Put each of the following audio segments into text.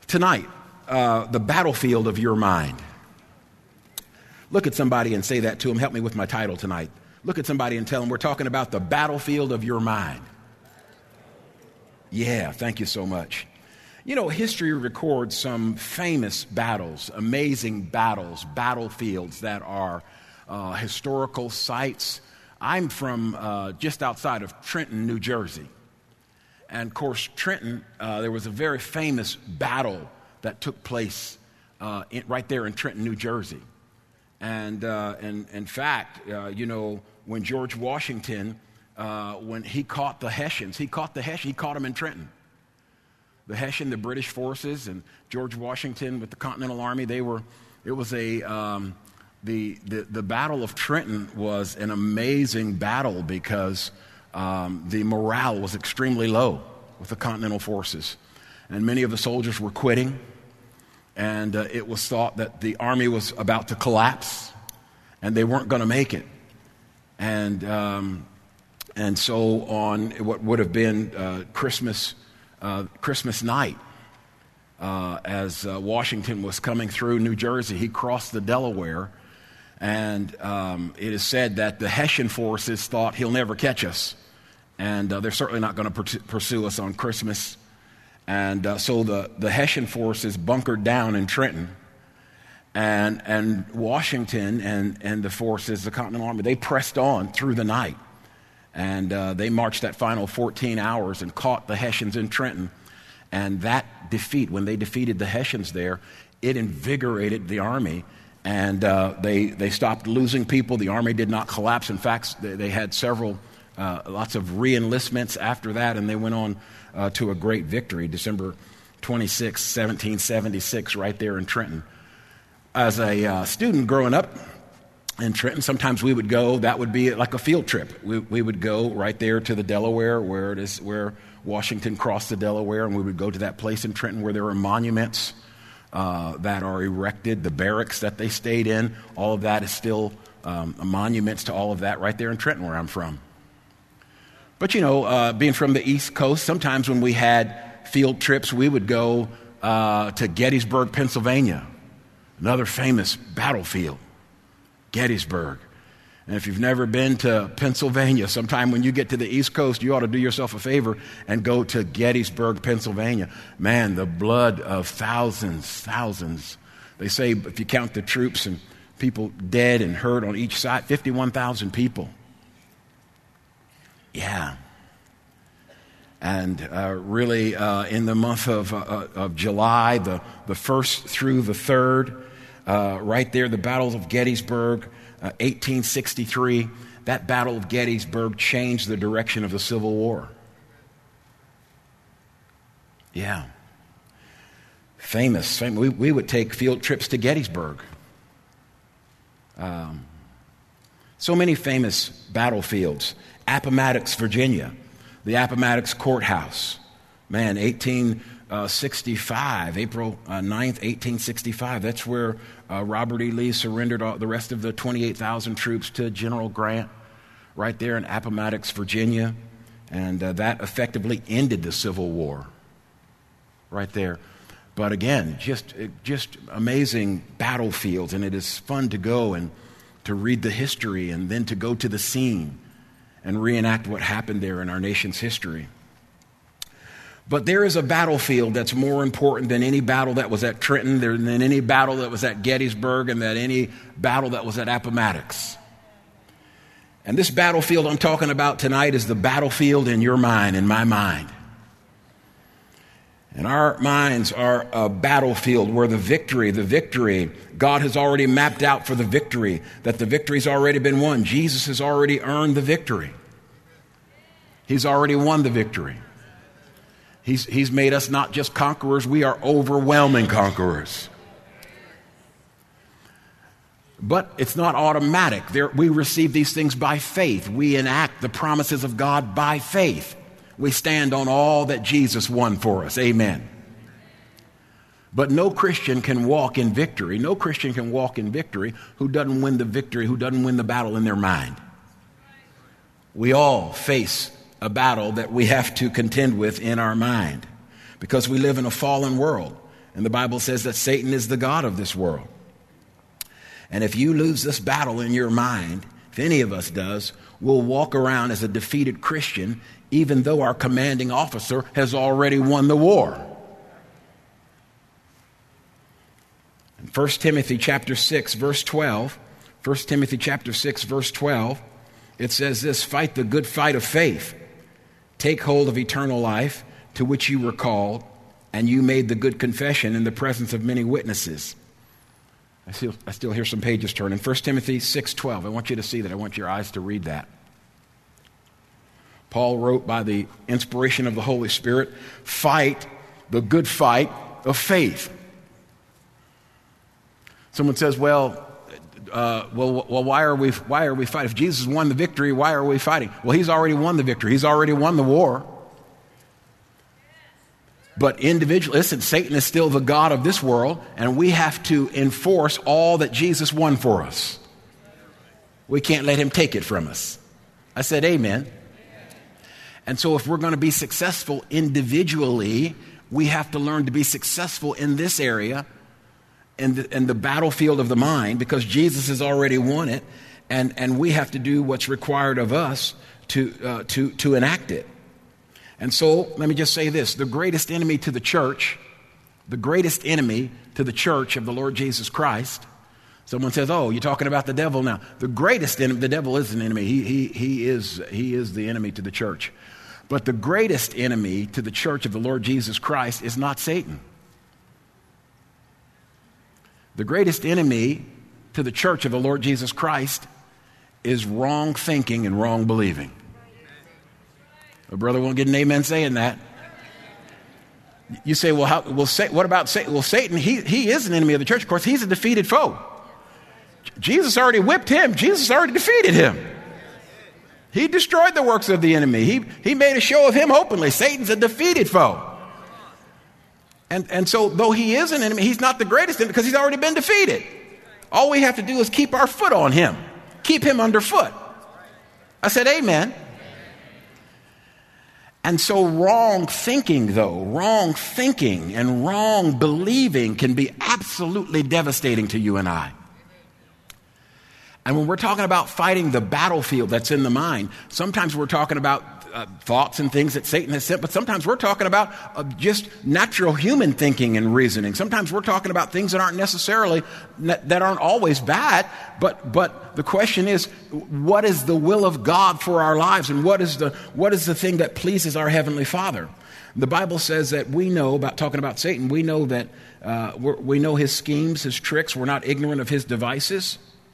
Tonight, the battlefield of your mind. Look at somebody and say that to them. Help me with my title tonight. Look at somebody and tell them we're talking about the battlefield of your mind. Yeah, thank you so much. You know, history records some famous battles, amazing battles, battlefields that are historical sites. I'm from just outside of Trenton, New Jersey. And of course, Trenton, there was a very famous battle that took place right there in Trenton, New Jersey. And in fact, you know, when George Washington, when he caught the Hessians, he caught them in Trenton. The Hessian, the British forces, and George Washington with the Continental Army, the Battle of Trenton was an amazing battle because the morale was extremely low with the Continental forces. And many of the soldiers were quitting, and it was thought that the army was about to collapse, and they weren't going to make it. And so on what would have been Christmas night, as Washington was coming through New Jersey, he crossed the Delaware, and it is said that the Hessian forces thought he'll never catch us, and they're certainly not going to pursue us on Christmas. And so the Hessian forces bunkered down in Trenton, and Washington and the forces, the Continental Army, they pressed on through the night. And they marched that final 14 hours and caught the Hessians in Trenton. And that defeat, when they defeated the Hessians there, it invigorated the army. And they stopped losing people. The army did not collapse. In fact, they had lots of re-enlistments after that, and they went on to a great victory, December 26, 1776, right there in Trenton. As a student growing up in Trenton, sometimes we would go, that would be like a field trip. We would go right there to the Delaware, where Washington crossed the Delaware, and we would go to that place in Trenton where there are monuments that are erected, the barracks that they stayed in. All of that is still monuments to all of that right there in Trenton, where I'm from. But, you know, being from the East Coast, sometimes when we had field trips, we would go to Gettysburg, Pennsylvania, another famous battlefield, Gettysburg. And if you've never been to Pennsylvania, sometime when you get to the East Coast, you ought to do yourself a favor and go to Gettysburg, Pennsylvania. Man, the blood of thousands. They say if you count the troops and people dead and hurt on each side, 51,000 people. Yeah. And really, in the month of July, the 1st through the 3rd, right there, the Battle of Gettysburg, 1863, that Battle of Gettysburg changed the direction of the Civil War. Yeah. Famous. We would take field trips to Gettysburg. So many famous battlefields. Appomattox, Virginia, the Appomattox Courthouse. Man, 1865, April 9th, 1865. That's where Robert E. Lee surrendered the rest of the 28,000 troops to General Grant, right there in Appomattox, Virginia. And that effectively ended the Civil War, right there. But again, just amazing battlefields, and it is fun to go and to read the history and then to go to the scene and reenact what happened there in our nation's history. But there is a battlefield that's more important than any battle that was at Trenton, than any battle that was at Gettysburg, and than any battle that was at Appomattox. And this battlefield I'm talking about tonight is the battlefield in your mind, in my mind. And our minds are a battlefield where the victory, God has already mapped out for the victory, that the victory's already been won. Jesus has already earned the victory. He's already won the victory. He's made us not just conquerors, we are overwhelming conquerors. But it's not automatic. We receive these things by faith. We enact the promises of God by faith. We stand on all that Jesus won for us. Amen. But no Christian can walk in victory. No Christian can walk in victory who doesn't win the victory, who doesn't win the battle in their mind. We all face a battle that we have to contend with in our mind because we live in a fallen world. And the Bible says that Satan is the god of this world. And if you lose this battle in your mind, if any of us does, we'll walk around as a defeated Christian, even though our commanding officer has already won the war. In 1 Timothy chapter 6, verse 12, 1 Timothy chapter 6, verse 12, it says this: fight the good fight of faith. Take hold of eternal life, to which you were called, and you made the good confession in the presence of many witnesses. I still hear some pages turning. 1 Timothy 6:12. I want you to see that. I want your eyes to read that. Paul wrote by the inspiration of the Holy Spirit, fight the good fight of faith. Someone says, well, why are we fighting? If Jesus won the victory, why are we fighting? Well, he's already won the victory. He's already won the war. But individually, listen, Satan is still the god of this world, and we have to enforce all that Jesus won for us. We can't let him take it from us. I said amen. And so if we're going to be successful individually, we have to learn to be successful in this area, in the battlefield of the mind, because Jesus has already won it, and we have to do what's required of us to enact it. And so, let me just say this: the greatest enemy to the church of the Lord Jesus Christ. Someone says, oh, you're talking about the devil now. The greatest enemy, the devil is an enemy. He is the enemy to the church. But the greatest enemy to the church of the Lord Jesus Christ is not Satan. The greatest enemy to the church of the Lord Jesus Christ is wrong thinking and wrong believing. A brother won't get an amen saying that. You say, well, what about Satan? Well, Satan, he is an enemy of the church. Of course, he's a defeated foe. Jesus already whipped him. Jesus already defeated him. He destroyed the works of the enemy. He made a show of him openly. Satan's a defeated foe. And so, though he is an enemy, he's not the greatest enemy because he's already been defeated. All we have to do is keep our foot on him. Keep him underfoot. I said amen. And so wrong thinking and wrong believing can be absolutely devastating to you and I. And when we're talking about fighting the battlefield that's in the mind, sometimes we're talking about thoughts and things that Satan has sent, but sometimes we're talking about just natural human thinking and reasoning. Sometimes we're talking about things that aren't always bad, but the question is, what is the will of God for our lives, and what is the thing that pleases our Heavenly Father? The Bible says that we know, about talking about Satan, we know that we know his schemes, his tricks. We're not ignorant of his devices.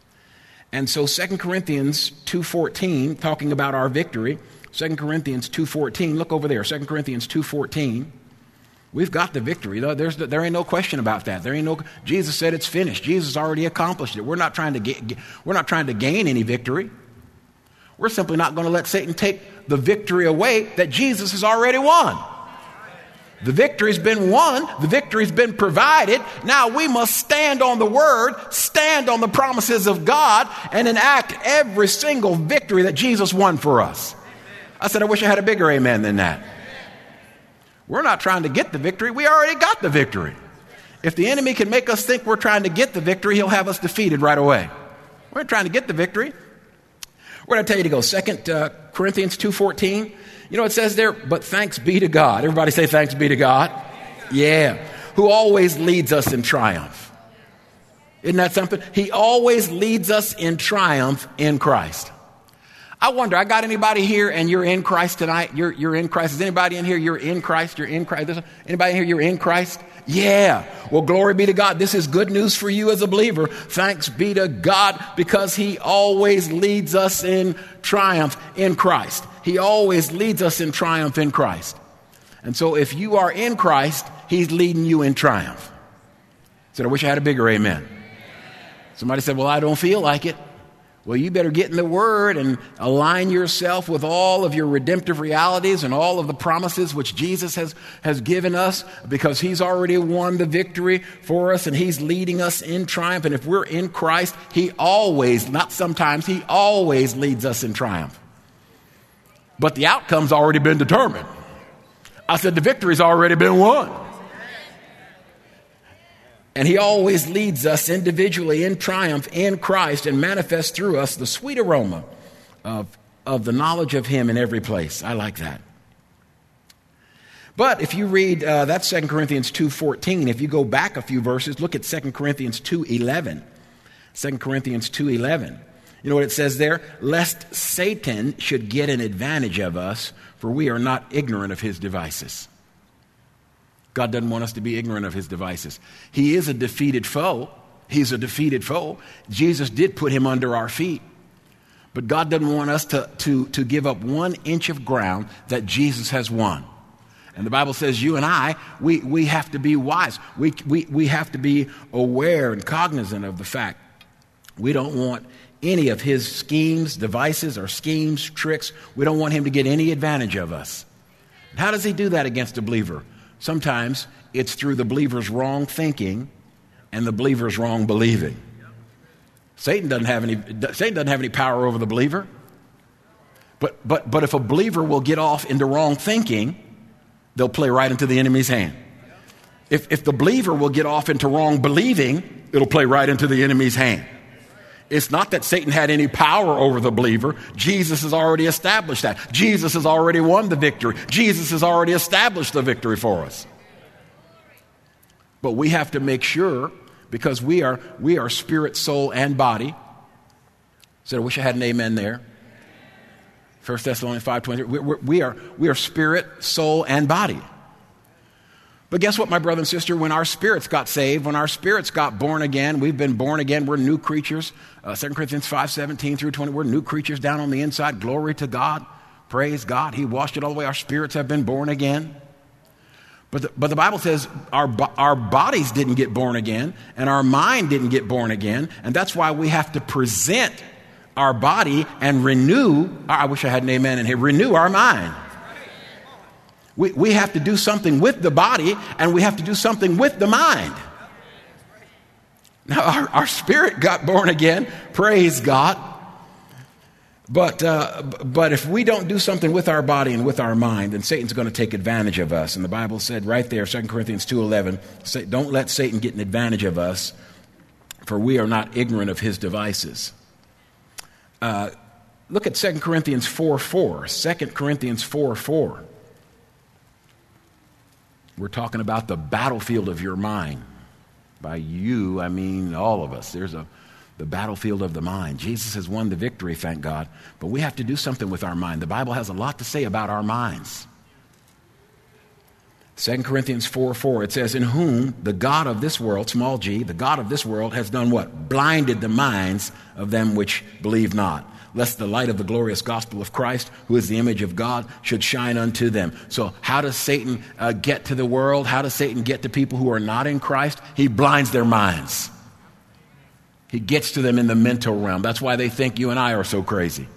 And so 2 Corinthians 2:14, talking about our victory, 2 Corinthians 2:14, look over there, 2 Corinthians 2:14. We've got the victory. There ain't no question about that. Jesus said it's finished. Jesus already accomplished it. We're not trying to gain any victory. We're simply not going to let Satan take the victory away that Jesus has already won. The victory's been won. The victory's been provided. Now we must stand on the word, stand on the promises of God, and enact every single victory that Jesus won for us. I said, I wish I had a bigger amen than that. We're not trying to get the victory. We already got the victory. If the enemy can make us think we're trying to get the victory, he'll have us defeated right away. We're trying to get the victory. Where did I tell you to go? 2 Corinthians 2:14. You know, it says there, but thanks be to God. Everybody say thanks be to God. Yeah. Who always leads us in triumph. Isn't that something? He always leads us in triumph in Christ. I wonder, I got anybody here and you're in Christ tonight? You're in Christ. Is anybody in here, you're in Christ? You're in Christ. Anybody in here, you're in Christ? Yeah. Well, glory be to God. This is good news for you as a believer. Thanks be to God, because he always leads us in triumph in Christ. He always leads us in triumph in Christ. And so if you are in Christ, he's leading you in triumph. I said, I wish I had a bigger amen. Somebody said, well, I don't feel like it. Well, you better get in the Word and align yourself with all of your redemptive realities and all of the promises which Jesus has given us, because he's already won the victory for us and he's leading us in triumph. And if we're in Christ, he always, not sometimes, he always leads us in triumph. But the outcome's already been determined. I said the victory's already been won. And he always leads us individually in triumph in Christ and manifests through us the sweet aroma of the knowledge of him in every place. I like that. But if you read, that's 2 Corinthians 2:14. If you go back a few verses, look at 2 Corinthians 2:11. 2 Corinthians 2:11. You know what it says there? Lest Satan should get an advantage of us, for we are not ignorant of his devices. God doesn't want us to be ignorant of his devices. He is a defeated foe. He's a defeated foe. Jesus did put him under our feet. But God doesn't want us to give up 1 inch of ground that Jesus has won. And the Bible says you and I, we have to be wise. We have to be aware and cognizant of the fact we don't want any of his schemes, devices, or schemes, tricks. We don't want him to get any advantage of us. How does he do that against a believer? Sometimes it's through the believer's wrong thinking and the believer's wrong believing. Satan doesn't have any power over the believer. But if a believer will get off into wrong thinking, they'll play right into the enemy's hand. If the believer will get off into wrong believing, it'll play right into the enemy's hand. It's not that Satan had any power over the believer. Jesus has already established that. Jesus has already won the victory. Jesus has already established the victory for us. But we have to make sure, because we are spirit, soul, and body. So I wish I had an amen there. 1 Thessalonians 5:20. We are spirit, soul, and body. But guess what, my brother and sister? When our spirits got saved, when our spirits got born again, we've been born again. We're new creatures. 2 Corinthians 5:17 through 20. We're new creatures down on the inside. Glory to God. Praise God. He washed it all away. Our spirits have been born again. But the Bible says our bodies didn't get born again, and our mind didn't get born again. And that's why we have to present our body and renew. I wish I had an amen in here. Renew our mind. We have to do something with the body, and we have to do something with the mind. Now, our spirit got born again. Praise God. But if we don't do something with our body and with our mind, then Satan's going to take advantage of us. And the Bible said right there, 2 Corinthians 2:11, don't let Satan get an advantage of us, for we are not ignorant of his devices. Look at 2 Corinthians 4:4. 2 Corinthians 4:4. We're talking about the battlefield of your mind. By you, I mean all of us. There's the battlefield of the mind. Jesus has won the victory, thank God. But we have to do something with our mind. The Bible has a lot to say about our minds. 2 Corinthians 4:4, it says, in whom the God of this world, small g, the God of this world has done what? Blinded the minds of them which believe not, lest the light of the glorious gospel of Christ, who is the image of God, should shine unto them. So how does Satan get to the world? How does Satan get to people who are not in Christ? He blinds their minds. He gets to them in the mental realm. That's why they think you and I are so crazy.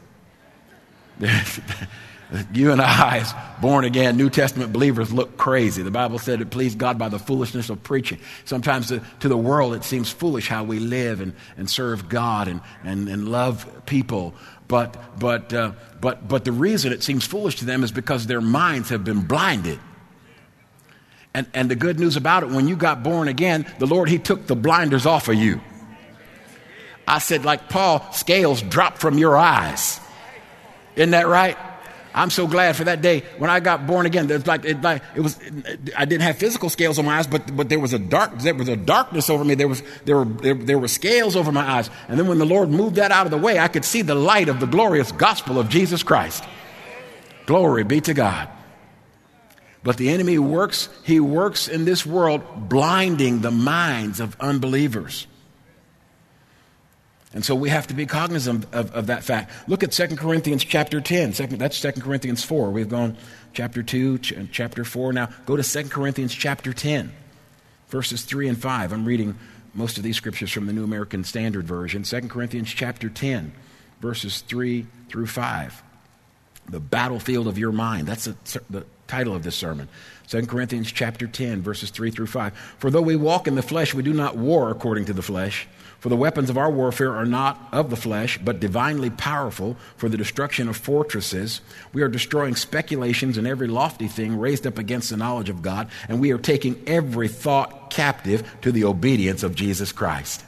You and I, as born again, New Testament believers, look crazy. The Bible said it pleased God by the foolishness of preaching. Sometimes to the world it seems foolish how we live and serve God and love people. But the reason it seems foolish to them is because their minds have been blinded. And the good news about it, when you got born again, the Lord, he took the blinders off of you. I said, like Paul, scales dropped from your eyes. Isn't that right? I'm so glad for that day when I got born again. I didn't have physical scales on my eyes, but there was a darkness over me. There were scales over my eyes. And then when the Lord moved that out of the way, I could see the light of the glorious gospel of Jesus Christ. Glory be to God. But the enemy works in this world blinding the minds of unbelievers. And so we have to be cognizant of that fact. Look at 2 Corinthians chapter 10. That's 2 Corinthians 4. We've gone chapter 2, chapter 4. Now go to 2 Corinthians chapter 10, verses 3 and 5. I'm reading most of these scriptures from the New American Standard Version. 2 Corinthians chapter 10, verses 3 through 5. The battlefield of your mind. That's the title of this sermon. 2 Corinthians chapter 10, verses 3 through 5. For though we walk in the flesh, we do not war according to the flesh. For the weapons of our warfare are not of the flesh, but divinely powerful for the destruction of fortresses. We are destroying speculations and every lofty thing raised up against the knowledge of God, and we are taking every thought captive to the obedience of Jesus Christ.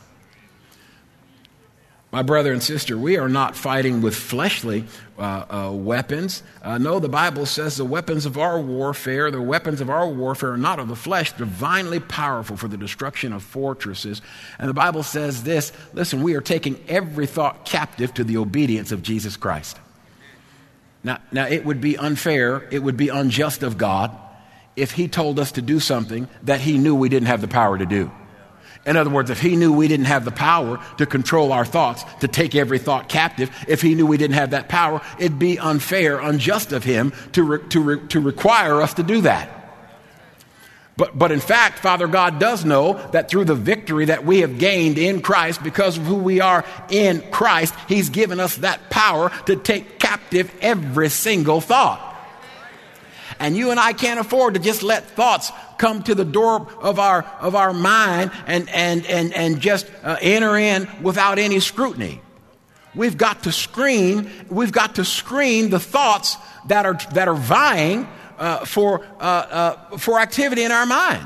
My brother and sister, we are not fighting with fleshly weapons. No, the Bible says the weapons of our warfare are not of the flesh, divinely powerful for the destruction of fortresses. And the Bible says this, listen, we are taking every thought captive to the obedience of Jesus Christ. Now it would be unfair, it would be unjust of God if he told us to do something that he knew we didn't have the power to do. In other words, if he knew we didn't have the power to control our thoughts, to take every thought captive, if he knew we didn't have that power, it'd be unfair, unjust of him to require us to do that. But in fact, Father God does know that through the victory that we have gained in Christ, because of who we are in Christ, he's given us that power to take captive every single thought. And you and I can't afford to just let thoughts come to the door of our mind and just enter in without any scrutiny. We've got to screen the thoughts that are vying for activity in our mind.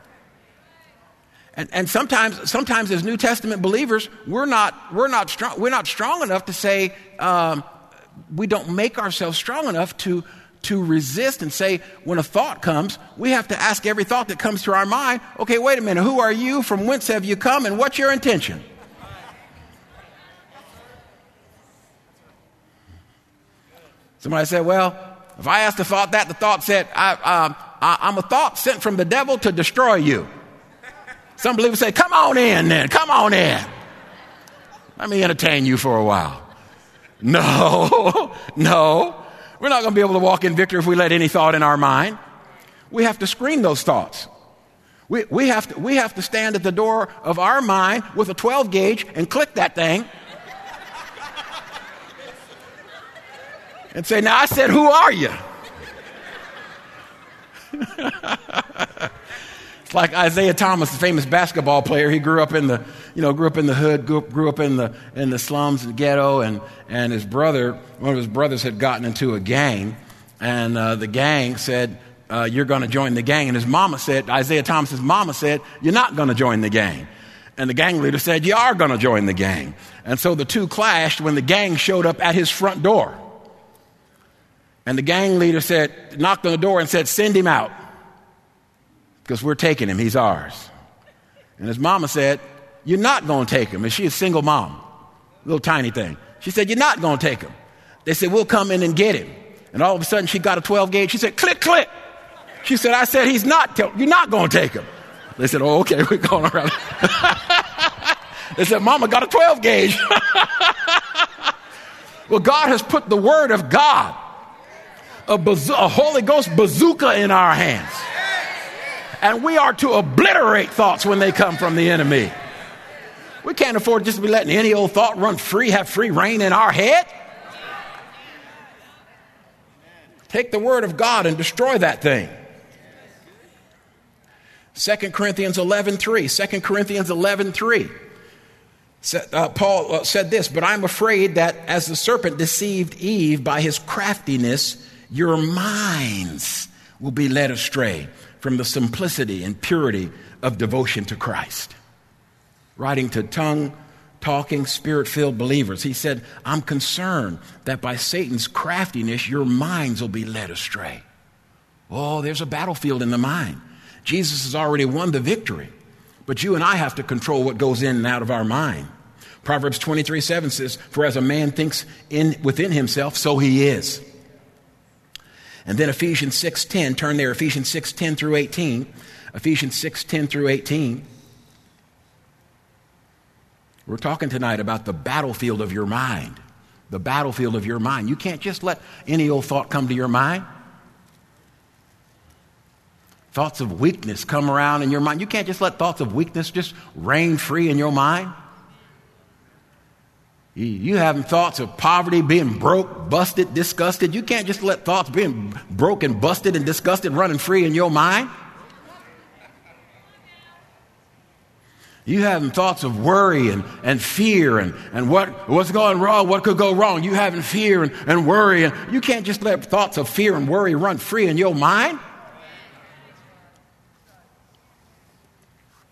And sometimes as New Testament believers, we're not strong enough to say, we don't make ourselves strong enough to resist and say, when a thought comes, we have to ask every thought that comes to our mind, okay, wait a minute, who are you? From whence have you come? And what's your intention? Somebody said, well, if I asked the thought that, the thought said, I'm a thought sent from the devil to destroy you. Some believers say, come on in then, come on in. Let me entertain you for a while. No. We're not going to be able to walk in victory if we let any thought in our mind. We have to screen those thoughts. We have to stand at the door of our mind with a 12 gauge and click that thing. And say, now I said, who are you? It's like Isaiah Thomas, the famous basketball player. He grew up in the hood, grew up in the slums and ghetto, and his brother, one of his brothers had gotten into a gang, and the gang said, you're going to join the gang. And his mama said, Isaiah Thomas's mama said, you're not going to join the gang. And the gang leader said, you are going to join the gang. And so the two clashed when the gang showed up at his front door. And the gang leader knocked on the door and said, send him out, because we're taking him, he's ours. And his mama said, you're not going to take him. And she's a single mom, little tiny thing. She said, you're not going to take him. They said, we'll come in and get him. And all of a sudden she got a 12 gauge. She said, click, click. She said, I said, you're not going to take him. They said, oh, okay, we're going around. They said, mama got a 12 gauge. Well, God has put the word of God, a Holy Ghost bazooka in our hands. And we are to obliterate thoughts when they come from the enemy. We can't afford just to be letting any old thought run free, have free reign in our head. Take the word of God and destroy that thing. 2 Corinthians 11:3. 2 Corinthians 11:3. Paul said this, but I'm afraid that as the serpent deceived Eve by his craftiness, your minds will be led astray from the simplicity and purity of devotion to Christ. Writing to tongue-talking, spirit-filled believers, he said, I'm concerned that by Satan's craftiness, your minds will be led astray. Oh, there's a battlefield in the mind. Jesus has already won the victory, but you and I have to control what goes in and out of our mind. Proverbs 23:7 says, for as a man thinks within himself, so he is. And then Ephesians 6:10, turn there, Ephesians 6:10 through 18. Ephesians 6:10 through 18. We're talking tonight about the battlefield of your mind. The battlefield of your mind. You can't just let any old thought come to your mind. Thoughts of weakness come around in your mind. You can't just let thoughts of weakness just reign free in your mind. You having thoughts of poverty, being broke, busted, disgusted. You can't just let thoughts being broken, busted, and disgusted running free in your mind. You having thoughts of worry and fear and what's going wrong, what could go wrong. You having fear and worry. And you can't just let thoughts of fear and worry run free in your mind.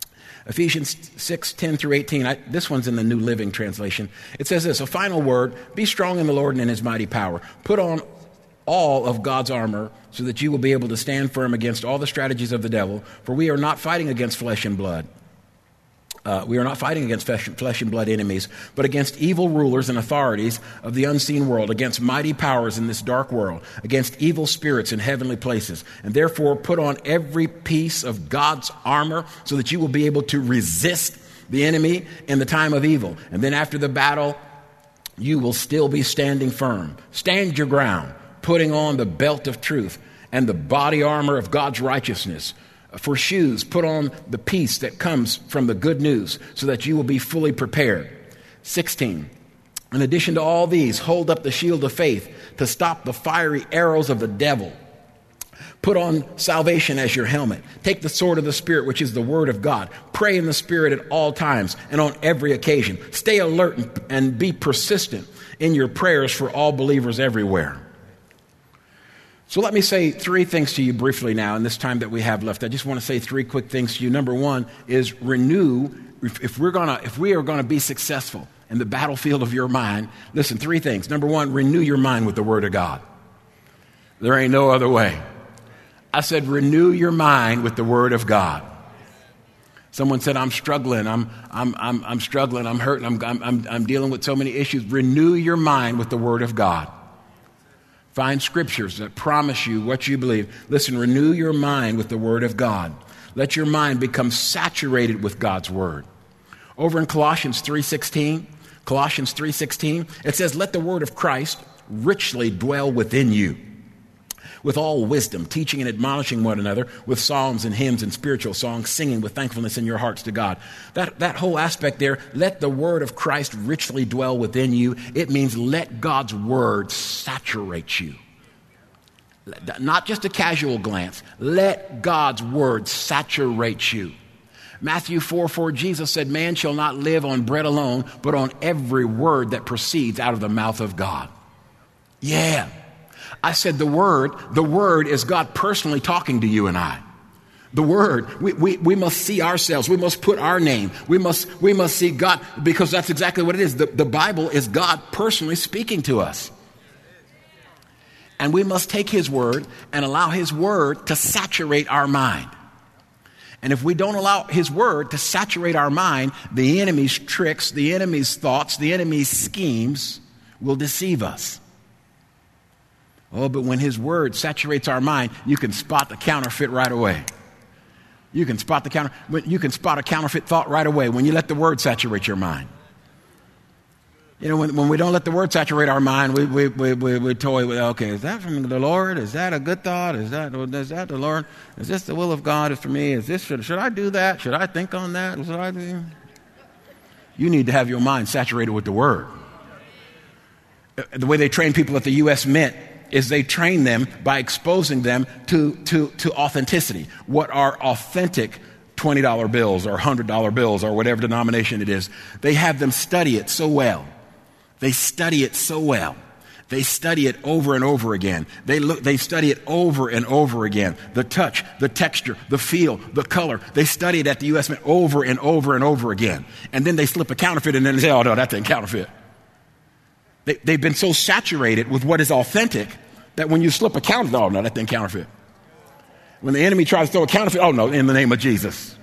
Ephesians 6:10 through 18. This one's in the New Living Translation. It says this, a final word, be strong in the Lord and in his mighty power. Put on all of God's armor so that you will be able to stand firm against all the strategies of the devil, for we are not fighting against flesh and blood. We are not fighting against flesh and blood enemies, but against evil rulers and authorities of the unseen world, against mighty powers in this dark world, against evil spirits in heavenly places. And therefore put on every piece of God's armor so that you will be able to resist the enemy in the time of evil. And then after the battle, you will still be standing firm. Stand your ground, putting on the belt of truth and the body armor of God's righteousness. For shoes, put on the peace that comes from the good news so that you will be fully prepared. 16. In addition to all these, hold up the shield of faith to stop the fiery arrows of the devil. Put on salvation as your helmet. Take the sword of the Spirit, which is the word of God. Pray in the Spirit at all times and on every occasion. Stay alert and be persistent in your prayers for all believers everywhere. So let me say three things to you briefly now in this time that we have left. I just want to say three quick things to you. Number one is renew. If we are going to be successful in the battlefield of your mind, listen, three things. Number one, renew your mind with the Word of God. There ain't no other way. I said, renew your mind with the Word of God. Someone said, I'm struggling. I'm struggling. I'm hurting. I'm dealing with so many issues. Renew your mind with the Word of God. Find scriptures that promise you what you believe. Listen, renew your mind with the Word of God. Let your mind become saturated with God's Word. Over in Colossians 3:16, it says, let the word of Christ richly dwell within you, with all wisdom, teaching and admonishing one another with psalms and hymns and spiritual songs, singing with thankfulness in your hearts to God. That whole aspect there, let the word of Christ richly dwell within you. It means let God's word saturate you. Not just a casual glance. Let God's word saturate you. Matthew 4:4, Jesus said, man shall not live on bread alone, but on every word that proceeds out of the mouth of God. Yeah. I said the word is God personally talking to you and I. The word, we must see ourselves. We must put our name. We must see God, because that's exactly what it is. The Bible is God personally speaking to us. And we must take his word and allow his word to saturate our mind. And if we don't allow his word to saturate our mind, the enemy's tricks, the enemy's thoughts, the enemy's schemes will deceive us. Oh, but when his word saturates our mind, you can spot the counterfeit right away. You can spot a counterfeit thought right away when you let the word saturate your mind. You know, when we don't let the word saturate our mind, we toy with, okay, is that from the Lord? Is that a good thought? Is that the Lord? Is this the will of God for me? Is this should I do that? Should I think on that? Should I do? You need to have your mind saturated with the word. The way they train people at the U.S. Mint is they train them by exposing them to authenticity. What are authentic $20 bills or $100 bills or whatever denomination it is? They have them study it so well. They study it so well. They study it over and over again. They study it over and over again. The touch, the texture, the feel, the color. They study it at the U.S. Mint over and over and over again. And then they slip a counterfeit and then they say, oh no, that ain't counterfeit. They've been so saturated with what is authentic that when you slip a counterfeit, oh no, that thing counterfeit. When the enemy tries to throw a counterfeit, oh no, in the name of Jesus.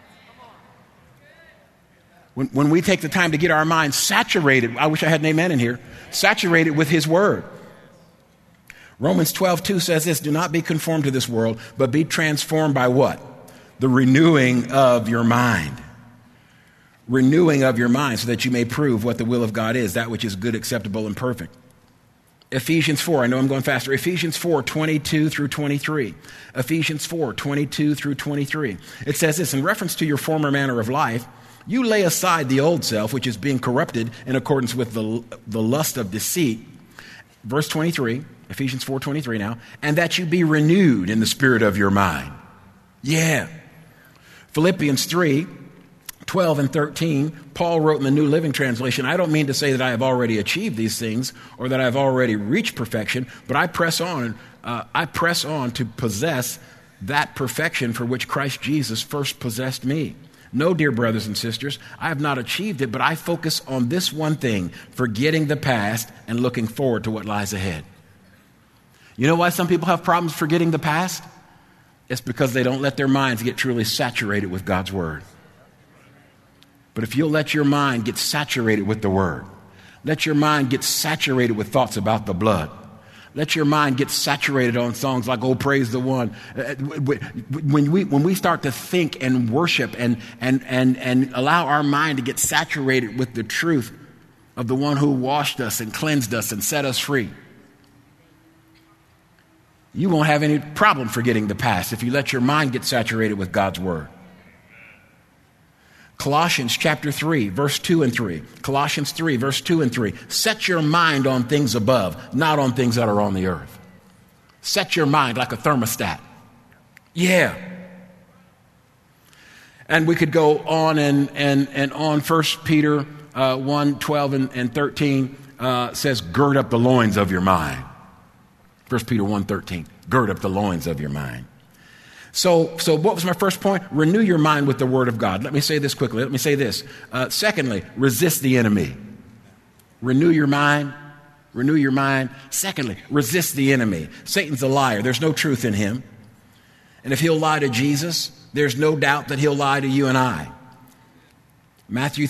When we take the time to get our minds saturated, I wish I had an amen in here, saturated with his word. Romans 12:2 says this, do not be conformed to this world, but be transformed by what? The renewing of your mind. Renewing of your mind so that you may prove what the will of God is, that which is good, acceptable, and perfect. Ephesians 4, I know I'm going faster. Ephesians 4:22 through 23. Ephesians 4:22 through 23. It says this, in reference to your former manner of life, you lay aside the old self, which is being corrupted in accordance with the lust of deceit. Verse 23, Ephesians 4:23 now, and that you be renewed in the spirit of your mind. Yeah. Philippians 3:12 and 13, Paul wrote in the New Living Translation, I don't mean to say that I have already achieved these things or that I've already reached perfection, but I press on to possess that perfection for which Christ Jesus first possessed me. No, dear brothers and sisters, I have not achieved it, but I focus on this one thing, forgetting the past and looking forward to what lies ahead. You know why some people have problems forgetting the past? It's because they don't let their minds get truly saturated with God's Word. But if you'll let your mind get saturated with the Word, let your mind get saturated with thoughts about the blood, let your mind get saturated on songs like "Oh, Praise the One." When we start to think and worship and allow our mind to get saturated with the truth of the one who washed us and cleansed us and set us free, you won't have any problem forgetting the past if you let your mind get saturated with God's Word. Colossians chapter 3, verse 2 and 3. Colossians 3, verse 2 and 3. Set your mind on things above, not on things that are on the earth. Set your mind like a thermostat. Yeah. And we could go on and on. 1 Peter 1, 12 and 13 says, gird up the loins of your mind. 1 Peter 1, 13. Gird up the loins of your mind. So what was my first point? Renew your mind with the Word of God. Let me say this quickly. Let me say this. Secondly, resist the enemy. Renew your mind. Renew your mind. Secondly, resist the enemy. Satan's a liar. There's no truth in him. And if he'll lie to Jesus, there's no doubt that he'll lie to you and I. Matthew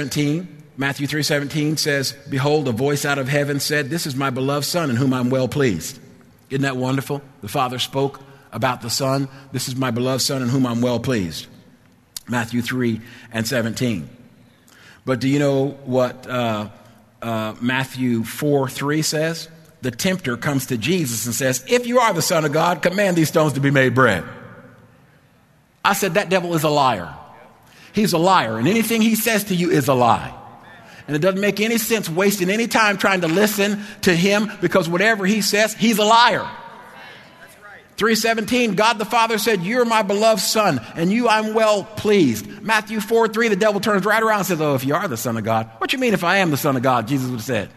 3:17 says, behold, a voice out of heaven said, this is my beloved Son in whom I'm well pleased. Isn't that wonderful? The Father spoke about the Son. This is my beloved Son in whom I'm well pleased. Matthew 3:17. But do you know what Matthew 4:3 says? The tempter comes to Jesus and says, if you are the Son of God, command these stones to be made bread. I said, that devil is a liar. He's a liar, and anything he says to you is a lie. And it doesn't make any sense wasting any time trying to listen to him, because whatever he says, he's a liar. 3:17, God the Father said, you're my beloved Son, and you I'm well pleased. Matthew 4:3, the devil turns right around and says, oh, if you are the Son of God. What you mean if I am the Son of God? Jesus would have said.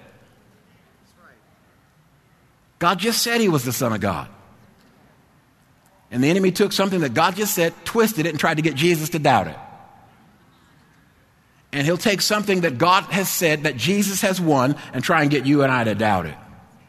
God just said he was the Son of God. And the enemy took something that God just said, twisted it, and tried to get Jesus to doubt it. And he'll take something that God has said, that Jesus has won, and try and get you and I to doubt it.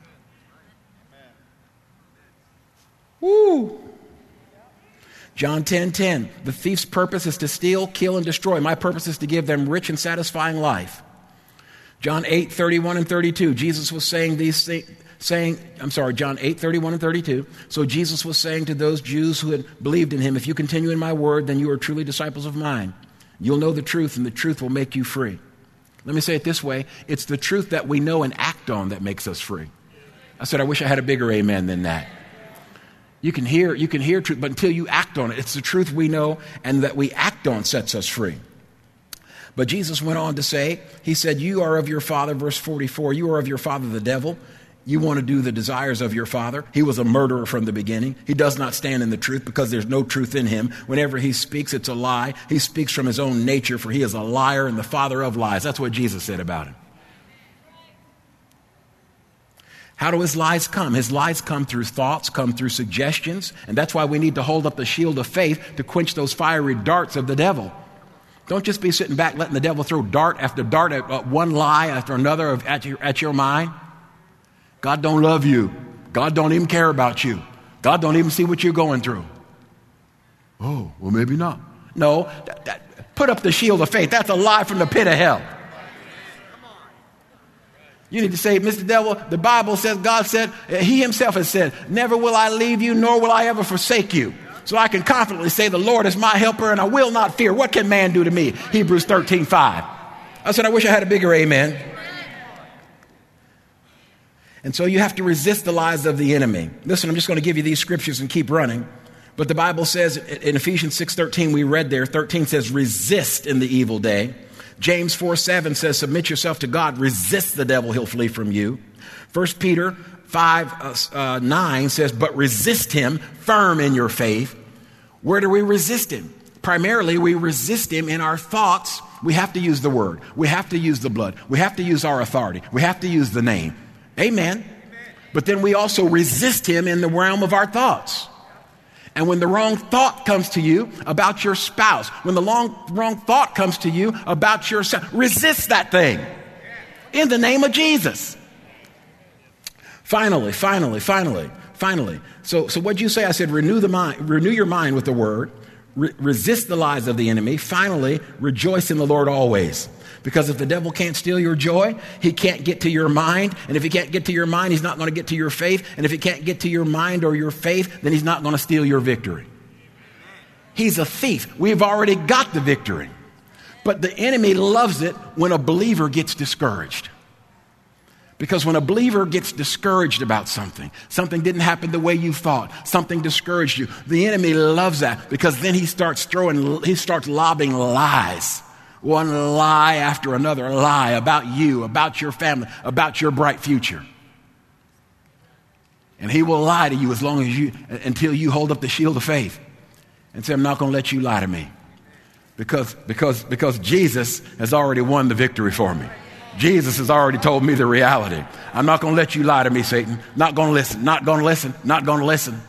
Woo! John 10:10. The thief's purpose is to steal, kill, and destroy. My purpose is to give them rich and satisfying life. John 8:31 and 32. Jesus was saying these things. John 8:31 and 32. So Jesus was saying to those Jews who had believed in him, if you continue in my word, then you are truly disciples of mine. You'll know the truth, and the truth will make you free. Let me say it this way. It's the truth that we know and act on that makes us free. I said, I wish I had a bigger amen than that. You can hear truth, but until you act on it, it's the truth we know and that we act on sets us free. But Jesus went on to say, he said, you are of your father, verse 44, you are of your father the devil. You want to do the desires of your father. He was a murderer from the beginning. He does not stand in the truth because there's no truth in him. Whenever he speaks, it's a lie. He speaks from his own nature, for he is a liar and the father of lies. That's what Jesus said about him. How do his lies come? His lies come through thoughts, come through suggestions, and that's why we need to hold up the shield of faith to quench those fiery darts of the devil. Don't just be sitting back letting the devil throw dart after dart at one lie after another at your mind. God don't love you. God don't even care about you. God don't even see what you're going through. Oh, well, maybe not. No, put up the shield of faith. That's a lie from the pit of hell. You need to say, Mr. Devil, the Bible says, God said, he himself has said, never will I leave you, nor will I ever forsake you. So I can confidently say, the Lord is my helper, and I will not fear. What can man do to me? Hebrews 13:5. I said, I wish I had a bigger amen. And so you have to resist the lies of the enemy. Listen, I'm just going to give you these scriptures and keep running. But the Bible says in Ephesians 6:13, we read there, 13 says, resist in the evil day. James 4:7 says, submit yourself to God. Resist the devil, he'll flee from you. 1 Peter 5:9 says, but resist him, firm in your faith. Where do we resist him? Primarily, we resist him in our thoughts. We have to use the word. We have to use the blood. We have to use our authority. We have to use the name. Amen. But then we also resist him in the realm of our thoughts. And when the wrong thought comes to you about your spouse, when the wrong thought comes to you about yourself, resist that thing in the name of Jesus. Finally. So what'd you say? I said, renew your mind with the word. Resist the lies of the enemy. Finally, rejoice in the Lord always. Because if the devil can't steal your joy, he can't get to your mind. And if he can't get to your mind, he's not going to get to your faith. And if he can't get to your mind or your faith, then he's not going to steal your victory. He's a thief. We've already got the victory. But the enemy loves it when a believer gets discouraged. Because when a believer gets discouraged about something didn't happen the way you thought, something discouraged you, the enemy loves that, because then he starts lobbing lies. One lie after another lie about you, about your family, about your bright future. And he will lie to you until you hold up the shield of faith and say, I'm not going to let you lie to me. Because Jesus has already won the victory for me. Jesus has already told me the reality. I'm not going to let you lie to me, Satan. Not going to listen, not going to listen, not going to listen.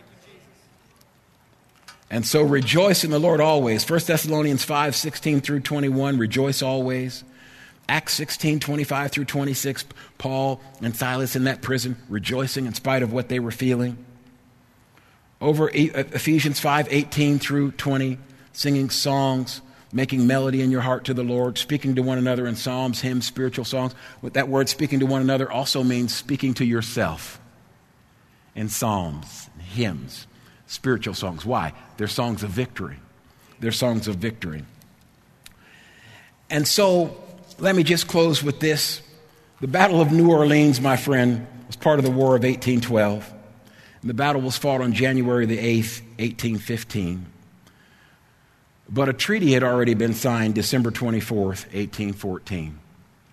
And so rejoice in the Lord always. 1 Thessalonians 5:16 through 21, rejoice always. Acts 16:25 through 26, Paul and Silas in that prison, rejoicing in spite of what they were feeling. Over Ephesians 5:18 through 20, singing songs, making melody in your heart to the Lord, speaking to one another in psalms, hymns, spiritual songs. With that word, speaking to one another, also means speaking to yourself in psalms, hymns, spiritual songs. Why? They're songs of victory. They're songs of victory. And so, let me just close with this. The Battle of New Orleans, my friend, was part of the War of 1812. And the battle was fought on January the 8th, 1815. But a treaty had already been signed December 24th, 1814.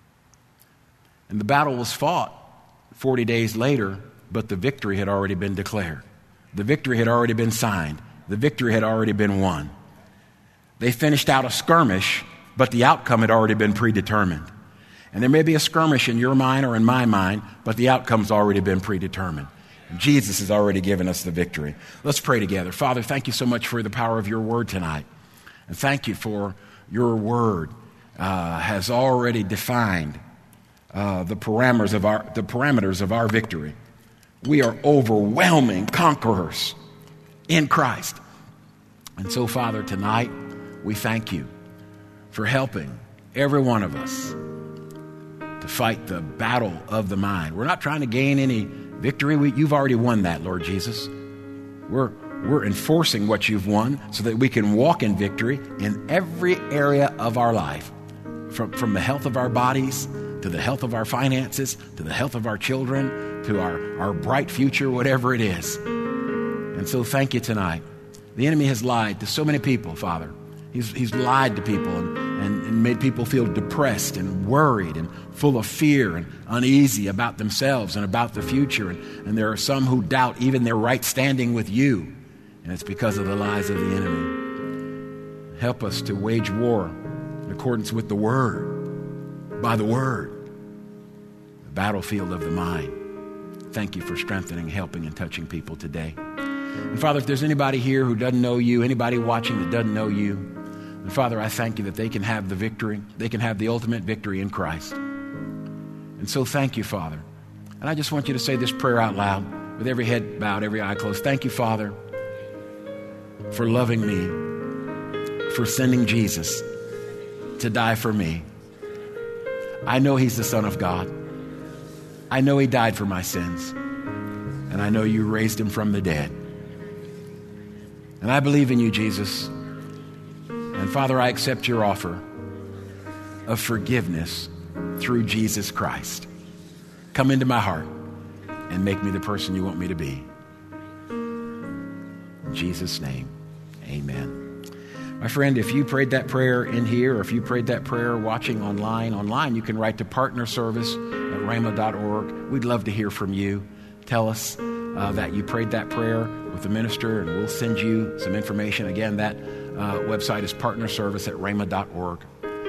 And the battle was fought 40 days later, but the victory had already been declared. The victory had already been signed. The victory had already been won. They finished out a skirmish, but the outcome had already been predetermined. And there may be a skirmish in your mind or in my mind, but the outcome's already been predetermined. Jesus has already given us the victory. Let's pray together. Father, thank you so much for the power of your word tonight. And thank you for your word has already defined the parameters of our victory. We are overwhelming conquerors in Christ. And so, Father, tonight we thank you for helping every one of us to fight the battle of the mind. We're not trying to gain any victory. You've already won that, Lord Jesus. We're enforcing what you've won so that we can walk in victory in every area of our life, from the health of our bodies to the health of our finances, to the health of our children, to our bright future, whatever it is. And so thank you tonight. The enemy has lied to so many people, Father. He's lied to people and made people feel depressed and worried and full of fear and uneasy about themselves and about the future. And there are some who doubt even their right standing with you. And it's because of the lies of the enemy. Help us to wage war in accordance with the Word, by the Word, the battlefield of the mind. Thank you for strengthening, helping, and touching people today. And Father, if there's anybody here who doesn't know you, anybody watching that doesn't know you, and Father, I thank you that they can have the victory. They can have the ultimate victory in Christ. And so thank you, Father. And I just want you to say this prayer out loud with every head bowed, every eye closed. Thank you, Father, for loving me, for sending Jesus to die for me. I know he's the Son of God. I know he died for my sins. And I know you raised him from the dead. And I believe in you, Jesus. And Father, I accept your offer of forgiveness through Jesus Christ. Come into my heart and make me the person you want me to be. In Jesus' name, amen. My friend, if you prayed that prayer in here, or if you prayed that prayer watching online, you can write to partnerservice@rhema.org. We'd love to hear from you. Tell us that you prayed that prayer with the minister, and we'll send you some information. Again, that website is partnerservice@rhema.org.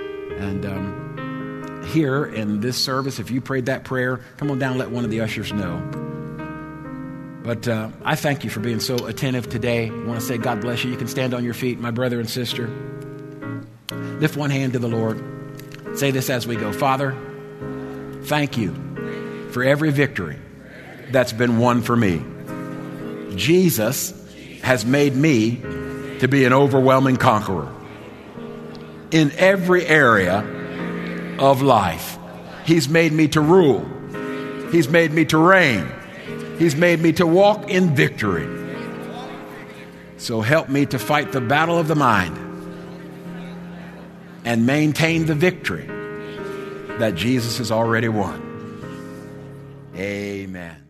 And here in this service, if you prayed that prayer, come on down and let one of the ushers know. But I thank you for being so attentive today. I want to say God bless you. You can stand on your feet, my brother and sister. Lift one hand to the Lord. Say this as we go. Father, thank you for every victory that's been won for me. Jesus has made me to be an overwhelming conqueror in every area of life. He's made me to rule. He's made me to reign. He's made me to walk in victory. So help me to fight the battle of the mind and maintain the victory that Jesus has already won. Amen.